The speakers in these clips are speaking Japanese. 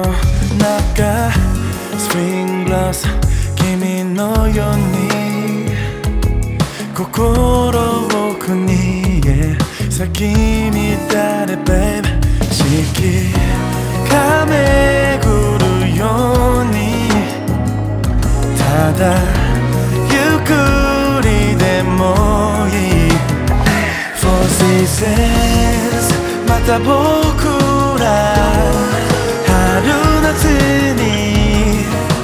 中スプリングラス君のように心を国へ咲き乱れ Babe 四季が巡るようにただゆっくりでもいい Four seasons また僕ら春夏に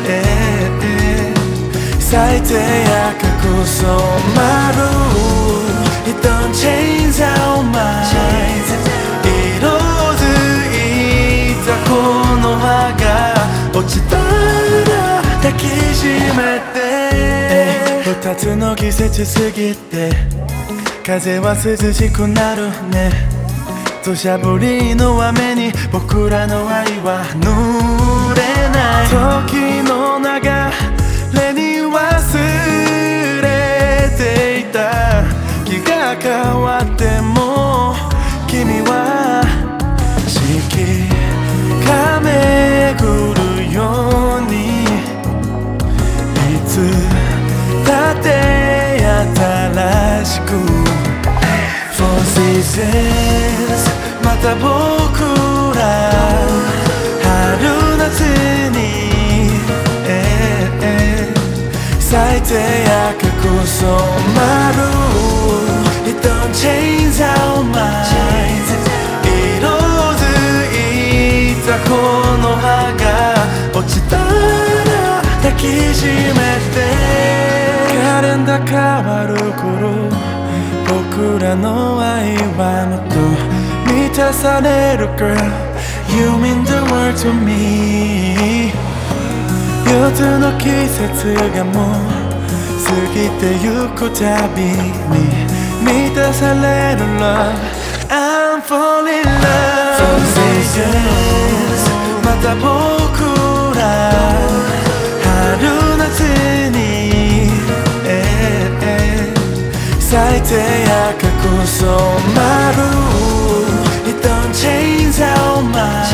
咲いて赤く染まる It don't change our minds 色づいたこの葉が落ちたら抱きしめて二つの季節過ぎて風は涼しくなるね土砂降りの雨に僕らの愛は濡れない時の流れに忘れていた気が変わっても君は四季が巡るようにいつだって新しく Four seasons また僕ら春夏に咲いて赤く染まる It don't change our minds 色づいたこの葉が落ちたら抱きしめてカレンダー変わる頃僕らの愛はもっと満たされる Girl You mean the world to me 四つの季節がもう過ぎてゆくたびに満たされる Love I'm falling in love Four seasons また僕ら春夏に咲いて赤く染まる It don't change our minds